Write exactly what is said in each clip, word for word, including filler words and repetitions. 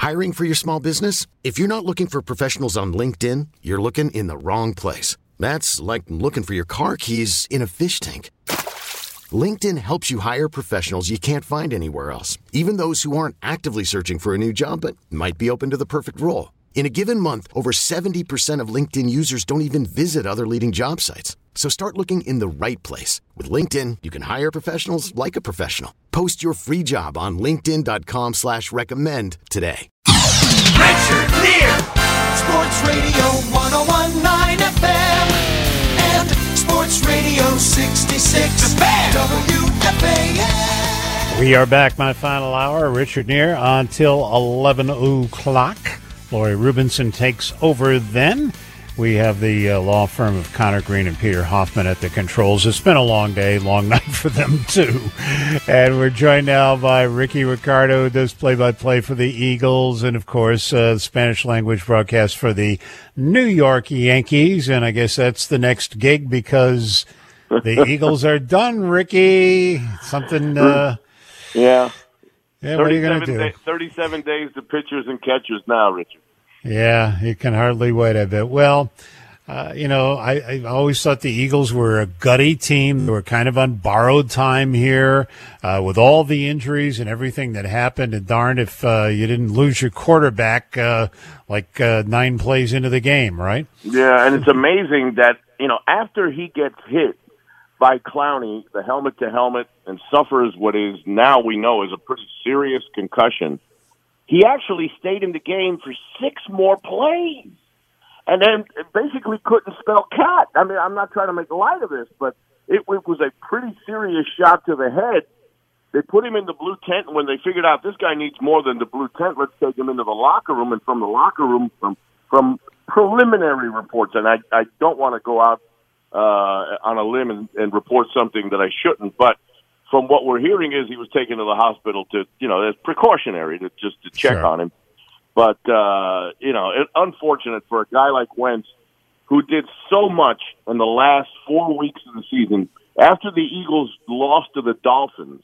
Hiring for your small business? If you're not looking for professionals on LinkedIn, you're looking in the wrong place. That's like looking for your car keys in a fish tank. LinkedIn helps you hire professionals you can't find anywhere else, even those who aren't actively searching for a new job but might be open to the perfect role. In a given month, over seventy percent of LinkedIn users don't even visit other leading job sites. So start looking in the right place. With LinkedIn, you can hire professionals like a professional. Post your free job on linkedin.com slash recommend today. Richard Lear, Sports Radio one oh one point nine F M and Sports Radio sixty-six W F A N. We are back, my final hour. Richard Neer until eleven o'clock. Lori Rubinson takes over then. We have the uh, law firm of Connor Green and Peter Hoffman at the controls. It's been a long day, long night for them, too. And we're joined now by Ricky Ricardo, who does play-by-play for the Eagles, and, of course, uh, Spanish-language broadcast for the New York Yankees. And I guess that's the next gig because the Eagles are done, Ricky. Something, uh... Yeah. Yeah, what are you going to do? Day, thirty-seven days to pitchers and catchers now, Richard. Yeah, you can hardly wait, I bet. Well, uh, you know, I, I always thought the Eagles were a gutty team. They were kind of on borrowed time here uh, with all the injuries and everything that happened. And darn if uh, you didn't lose your quarterback uh, like uh, nine plays into the game, right? Yeah, and it's amazing that, you know, after he gets hit by Clowney, the helmet to helmet, and suffers what is now we know is a pretty serious concussion, he actually stayed in the game for six more plays and then basically couldn't spell cat. I mean, I'm not trying to make light of this, but it, it was a pretty serious shot to the head. They put him in the blue tent, and when they figured out this guy needs more than the blue tent, let's take him into the locker room. And from the locker room, from from preliminary reports, and I, I don't want to go out uh, on a limb and, and report something that I shouldn't, but from what we're hearing is he was taken to the hospital to, you know, as precautionary to just to check sure. on him. But, uh, you know, it, unfortunate for a guy like Wentz who did so much in the last four weeks of the season. After the Eagles lost to the Dolphins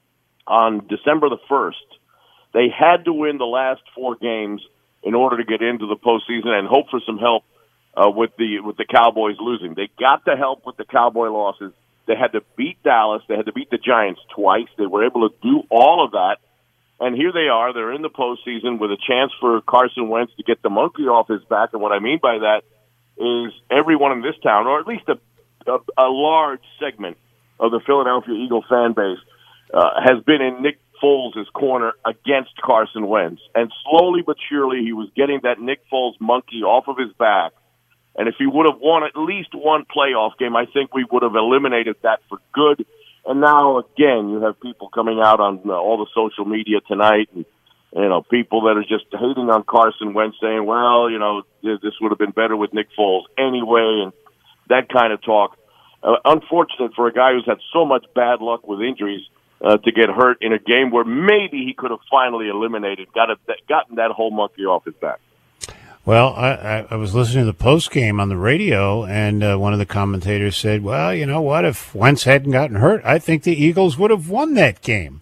on December the first, they had to win the last four games in order to get into the postseason and hope for some help uh, with the with the Cowboys losing. They got the help with the Cowboy losses. They had to beat Dallas. They had to beat the Giants twice. They were able to do all of that. And here they are. They're in the postseason with a chance for Carson Wentz to get the monkey off his back. And what I mean by that is everyone in this town, or at least a, a, a large segment of the Philadelphia Eagle fan base, uh, has been in Nick Foles' corner against Carson Wentz. And slowly but surely he was getting that Nick Foles monkey off of his back. And if he would have won at least one playoff game, I think we would have eliminated that for good. And now, again, you have people coming out on uh, all the social media tonight, and, you know, people that are just hating on Carson Wentz, saying, well, you know, this would have been better with Nick Foles anyway, and that kind of talk. Uh, unfortunate for a guy who's had so much bad luck with injuries uh, to get hurt in a game where maybe he could have finally eliminated, got a, gotten that whole monkey off his back. Well, I, I was listening to the post game on the radio, and uh, one of the commentators said, well, you know what, if Wentz hadn't gotten hurt, I think the Eagles would have won that game.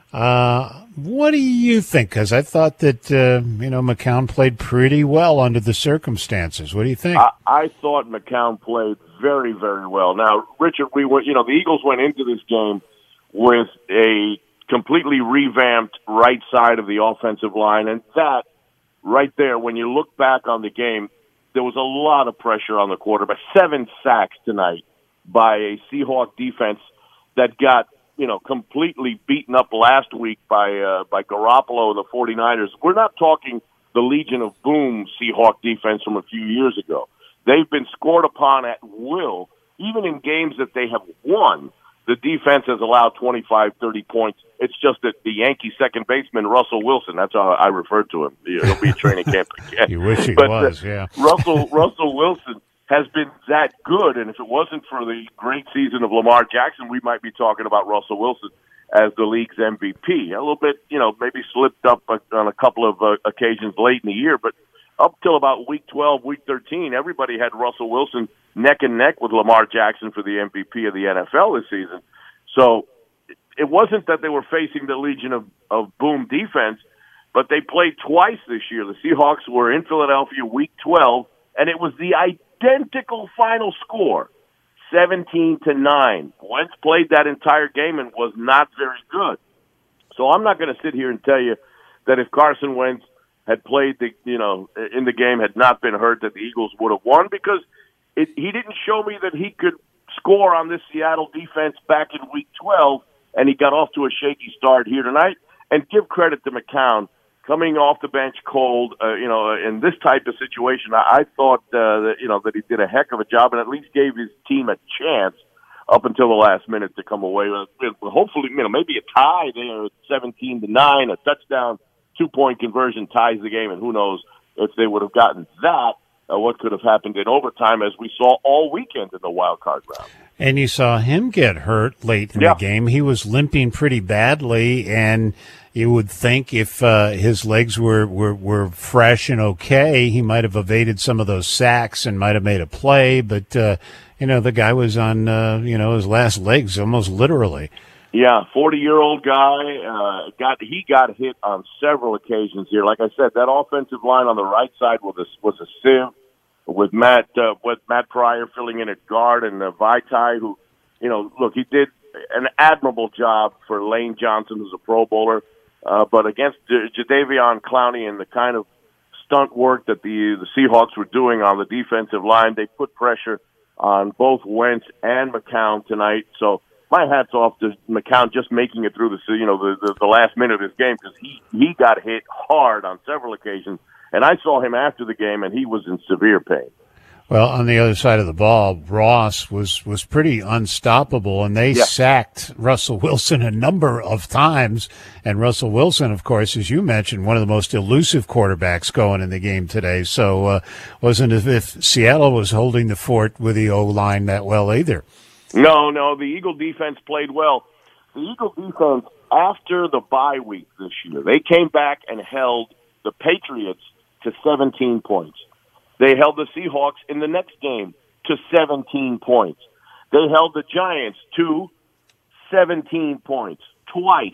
Uh, what do you think? Because I thought that, uh, you know, McCown played pretty well under the circumstances. What do you think? I, I thought McCown played very, very well. Now, Richard, we went, you know, the Eagles went into this game with a completely revamped right side of the offensive line, and that right there, when you look back on the game, there was a lot of pressure on the quarterback. Seven sacks tonight by a Seahawk defense that got, you know, completely beaten up last week by uh, by Garoppolo and the 49ers. We're not talking the Legion of Boom Seahawk defense from a few years ago. They've been scored upon at will. Even in games that they have won, the defense has allowed twenty-five, thirty points. It's just that the Yankee second baseman, Russell Wilson, that's how I refer to him. He'll be a training camp again. You wish he but, was, uh, yeah. Russell, Russell Wilson has been that good, and if it wasn't for the great season of Lamar Jackson, we might be talking about Russell Wilson as the league's M V P. A little bit, you know, maybe slipped up on a couple of uh, occasions late in the year, but up till about week twelve, week thirteen, everybody had Russell Wilson neck and neck with Lamar Jackson for the M V P of the N F L this season. So it wasn't that they were facing the Legion of, of Boom defense. but they played twice this year. The Seahawks were in Philadelphia week twelve, and it was the identical final score, seventeen to nine. Wentz played that entire game and was not very good. So I'm not going to sit here and tell you that if Carson Wentz had played the, you know, in the game, had not been hurt, that the Eagles would have won, because it, he didn't show me that he could score on this Seattle defense back in week twelve, and he got off to a shaky start here tonight. And give credit to McCown, coming off the bench cold, uh, you know, in this type of situation. I, I thought, uh, that, you know, that he did a heck of a job and at least gave his team a chance up until the last minute to come away with, hopefully, you know, maybe a tie there, seventeen to nine, a touchdown, two-point conversion ties the game, and who knows if they would have gotten that, uh, what could have happened in overtime, as we saw all weekend in the wild card round. And you saw him get hurt late in yeah. the game. He was limping pretty badly, and you would think if uh, his legs were, were, were fresh and okay, he might have evaded some of those sacks and might have made a play, but uh, you know, the guy was on, uh, you know, his last legs, almost literally. Yeah, forty-year-old guy. Uh, got he got hit on several occasions here. Like I said, that offensive line on the right side was a, was a sieve, with Matt uh, with Matt Pryor filling in at guard, and uh, Vaitai, who, you know, look, he did an admirable job for Lane Johnson, who's a Pro Bowler, uh, but against J- Jadeveon Clowney and the kind of stunt work that the the Seahawks were doing on the defensive line, they put pressure on both Wentz and McCown tonight. So my hat's off to McCown just making it through the, you know, the, the, the last minute of his game, because he, he got hit hard on several occasions. And I saw him after the game, and he was in severe pain. Well, on the other side of the ball, Ross was, was pretty unstoppable, and they yeah. sacked Russell Wilson a number of times. And Russell Wilson, of course, as you mentioned, one of the most elusive quarterbacks going in the game today. So uh, wasn't as if Seattle was holding the fort with the O-line that well either. No, no, the Eagle defense played well. The Eagle defense, after the bye week this year, they came back and held the Patriots to seventeen points. They held the Seahawks in the next game to seventeen points. They held the Giants to seventeen points twice.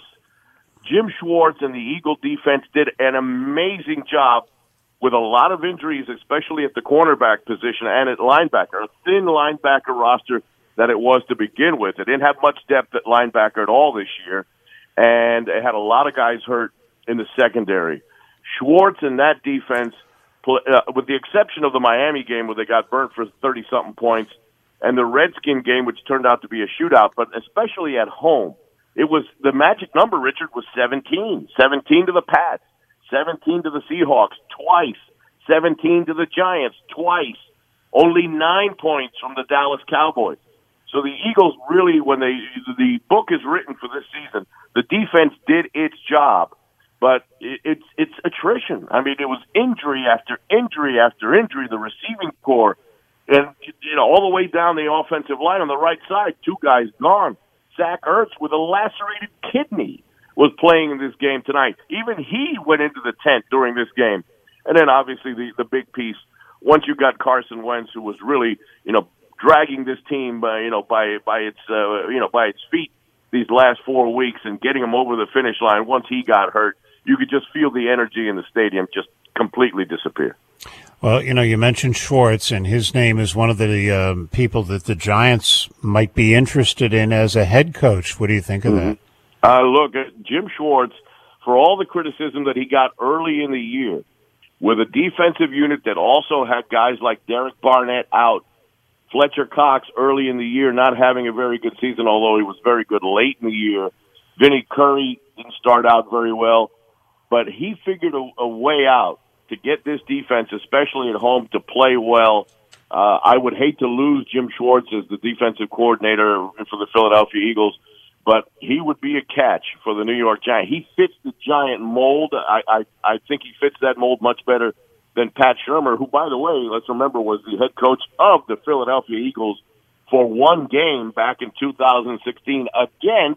Jim Schwartz and the Eagle defense did an amazing job with a lot of injuries, especially at the cornerback position and at linebacker, a thin linebacker roster that it was to begin with. It didn't have much depth at linebacker at all this year, and it had a lot of guys hurt in the secondary. Schwartz and that defense, uh, with the exception of the Miami game where they got burnt for thirty-something points, and the Redskin game, which turned out to be a shootout, but especially at home, it was the magic number, Richard, was seventeen. seventeen to the Pats, seventeen to the Seahawks, twice. seventeen to the Giants, twice. Only nine points from the Dallas Cowboys. So the Eagles really, when they the book is written for this season, the defense did its job, but it, it's it's attrition. I mean, it was injury after injury after injury. The receiving core, and you know, all the way down the offensive line on the right side, two guys gone. Zach Ertz with a lacerated kidney was playing in this game tonight. Even he went into the tent during this game. And then obviously the the big piece, once you got Carson Wentz, who was really, you know, dragging this team, by, you know, by by its uh, you know by its feet these last four weeks and getting them over the finish line. Once he got hurt, you could just feel the energy in the stadium just completely disappear. Well, you know, you mentioned Schwartz, and his name is one of the um, people that the Giants might be interested in as a head coach. What do you think of mm-hmm. that? Uh, look, uh, Jim Schwartz, for all the criticism that he got early in the year, with a defensive unit that also had guys like Derek Barnett out, Fletcher Cox early in the year not having a very good season, although he was very good late in the year. Vinny Curry didn't start out very well, but he figured a, a way out to get this defense, especially at home, to play well. Uh, I would hate to lose Jim Schwartz as the defensive coordinator for the Philadelphia Eagles, but he would be a catch for the New York Giants. He fits the Giant mold. I, I, I think he fits that mold much better than Pat Shurmur, who, by the way, let's remember, was the head coach of the Philadelphia Eagles for one game back in two thousand sixteen against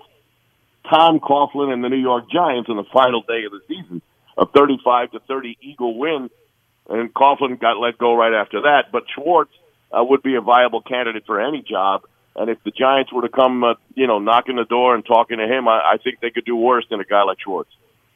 Tom Coughlin and the New York Giants on the final day of the season. A thirty-five to thirty Eagle win, and Coughlin got let go right after that. But Schwartz uh, would be a viable candidate for any job. And if the Giants were to come, uh, you know, knocking the door and talking to him, I, I think they could do worse than a guy like Schwartz.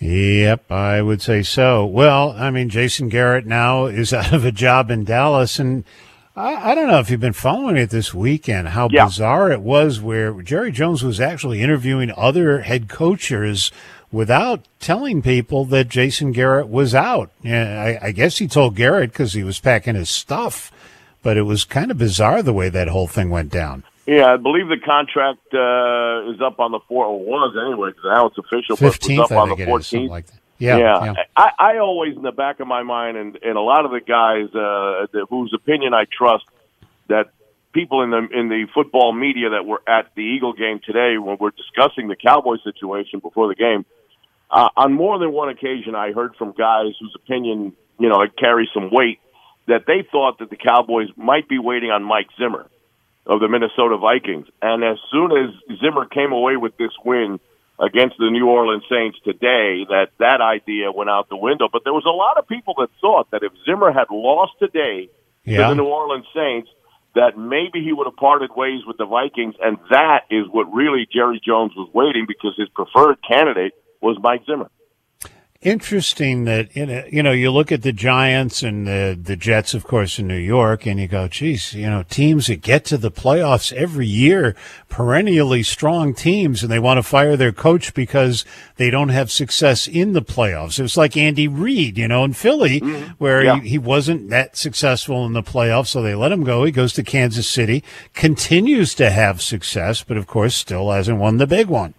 Yep, I would say so. Well, I mean, Jason Garrett now is out of a job in Dallas, and I, I don't know if you've been following it this weekend, how yeah. bizarre it was where Jerry Jones was actually interviewing other head coaches without telling people that Jason Garrett was out. Yeah, I, I guess he told Garrett because he was packing his stuff, but it was kind of bizarre the way that whole thing went down. Yeah, I believe the contract uh, is up on the fourth, or was anyway, because now it's official. fifteenth, but it was up I on think the it fourteenth. is, something like that. Yeah, yeah. yeah. I, I always, in the back of my mind, and, and a lot of the guys uh, the, whose opinion I trust, that people in the in the football media that were at the Eagle game today when we're discussing the Cowboys situation before the game, uh, on more than one occasion I heard from guys whose opinion, you know, carries some weight, that they thought that the Cowboys might be waiting on Mike Zimmer of the Minnesota Vikings. And as soon as Zimmer came away with this win against the New Orleans Saints today, that that idea went out the window. But there was a lot of people that thought that if Zimmer had lost today yeah. to the New Orleans Saints, that maybe he would have parted ways with the Vikings, and that is what really Jerry Jones was waiting, because his preferred candidate was Mike Zimmer. Interesting that, you know, you look at the Giants and the, the Jets, of course, in New York, and you go, geez, you know, teams that get to the playoffs every year, perennially strong teams, and they want to fire their coach because they don't have success in the playoffs. It was like Andy Reid, you know, in Philly, mm-hmm. where yeah. he, he wasn't that successful in the playoffs, so they let him go. He goes to Kansas City, continues to have success, but, of course, still hasn't won the big one.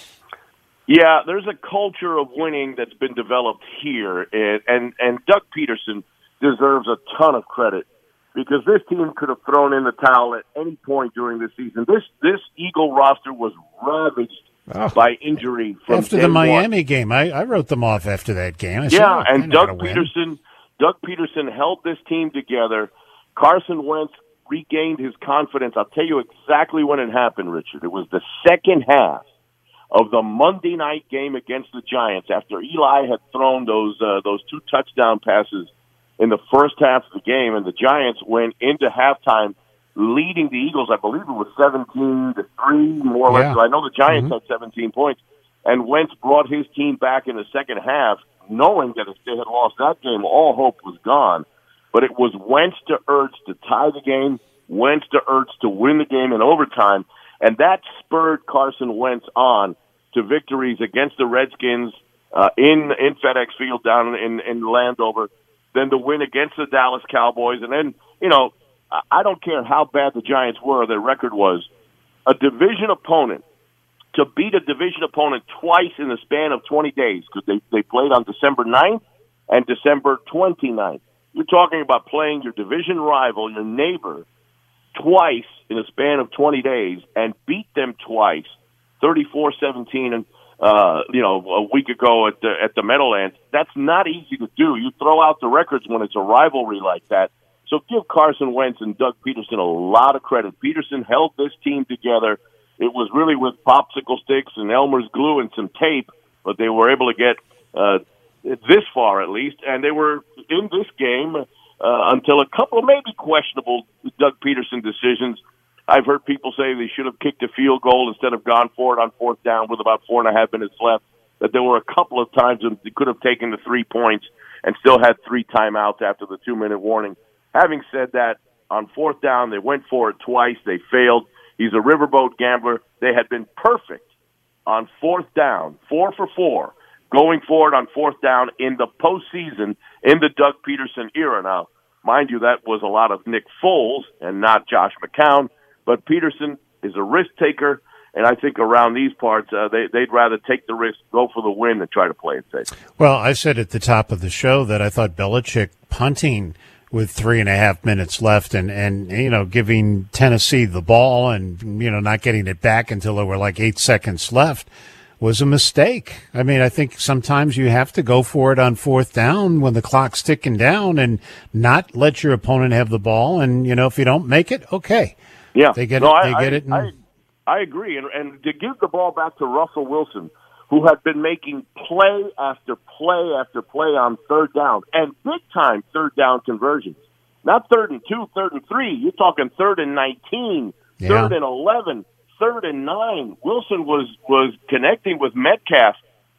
Yeah, there's a culture of winning that's been developed here, and, and, and Doug Peterson deserves a ton of credit, because this team could have thrown in the towel at any point during the season. This this Eagle roster was ravaged oh. by injury from after the Miami one. game. I, I wrote them off after that game. I yeah, said, oh, and Doug Peterson, Doug Peterson held this team together. Carson Wentz regained his confidence. I'll tell you exactly when it happened, Richard. It was the second half of the Monday night game against the Giants, after Eli had thrown those uh, those two touchdown passes in the first half of the game, and the Giants went into halftime leading the Eagles. I believe it was seventeen to three, more or yeah. less. I know the Giants mm-hmm. had seventeen points, and Wentz brought his team back in the second half, knowing that if they had lost that game, all hope was gone. But it was Wentz to Ertz to tie the game, Wentz to Ertz to win the game in overtime, and that spurred Carson Wentz on to victories against the Redskins uh, in in FedEx Field down in, in Landover, then the win against the Dallas Cowboys. And then, you know, I don't care how bad the Giants were, their record was, a division opponent, to beat a division opponent twice in the span of twenty days, because they, they played on December ninth and December twenty-ninth. You're talking about playing your division rival, your neighbor, twice in a span of twenty days, and beat them twice, thirty-four seventeen, and uh, you know, a week ago at the at the Meadowlands. That's not easy to do. You throw out the records when it's a rivalry like that. So give Carson Wentz and Doug Peterson a lot of credit. Peterson held this team together. It was really with popsicle sticks and Elmer's glue and some tape, but they were able to get uh, this far at least, and they were in this game uh, until a couple of maybe questionable Doug Peterson decisions. I've heard people say they should have kicked a field goal instead of gone for it on fourth down with about four and a half minutes left, that there were a couple of times when they could have taken the three points and still had three timeouts after the two-minute warning. Having said that, on fourth down, they went for it twice. They failed. He's a riverboat gambler. They had been perfect on fourth down, four for four, going for it on fourth down in the postseason in the Doug Peterson era. Now, mind you, that was a lot of Nick Foles and not Josh McCown. But Peterson is a risk taker, and I think around these parts, uh, they, they'd rather take the risk, go for the win, than try to play it safe. Well, I said at the top of the show that I thought Belichick punting with three and a half minutes left and, and, you know, giving Tennessee the ball and, you know, not getting it back until there were like eight seconds left was a mistake. I mean, I think sometimes you have to go for it on fourth down when the clock's ticking down and not let your opponent have the ball. And, you know, if you don't make it, okay. Yeah, they get no, it. I, They get I, it. And... I, I agree, and, and to give the ball back to Russell Wilson, who had been making play after play after play on third down, and big time third down conversions. Not third and two, third and three. You're talking third and nineteen, yeah. third and eleven, third and nine. Wilson was was connecting with Metcalf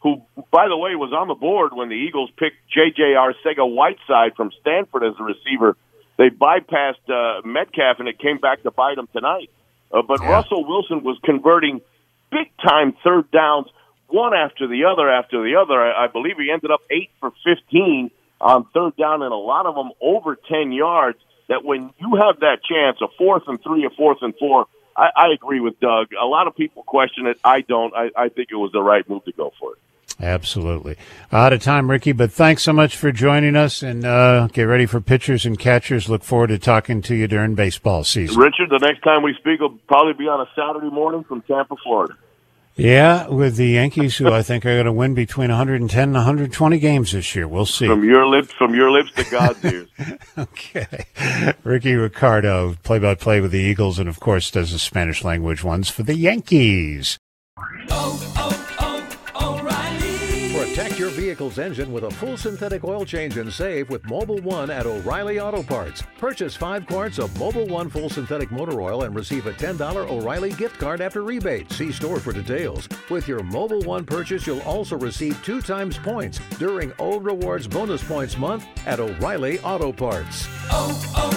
who, by the way, was on the board when the Eagles picked J J Arcega-Whiteside from Stanford as a receiver. They bypassed uh, Metcalf, and it came back to bite them tonight. Uh, but yeah. Russell Wilson was converting big-time third downs, one after the other after the other. I, I believe he ended up eight for fifteen on third down, and a lot of them over ten yards, that when you have that chance, a fourth and three, a fourth and four, I, I agree with Doug. A lot of people question it. I don't. I, I think it was the right move to go for it. Absolutely. Out of time, Ricky, but thanks so much for joining us, and uh, get ready for pitchers and catchers. Look forward to talking to you during baseball season. Richard, the next time we speak will probably be on a Saturday morning from Tampa, Florida. Yeah, with the Yankees, who I think are going to win between one hundred ten and one hundred twenty games this year. We'll see. From your lips, from your lips to God's ears. Okay. Ricky Ricardo, play-by-play with the Eagles, and, of course, does the Spanish language ones for the Yankees. Oh, oh, oh, O'Reilly. Protect your vehicle's engine with a full synthetic oil change and save with Mobil one at O'Reilly Auto Parts. Purchase five quarts of Mobil one full synthetic motor oil and receive a ten dollars O'Reilly gift card after rebate. See store for details. With your Mobil one purchase, you'll also receive two times points during O Rewards Bonus Points Month at O'Reilly Auto Parts. Oh, oh.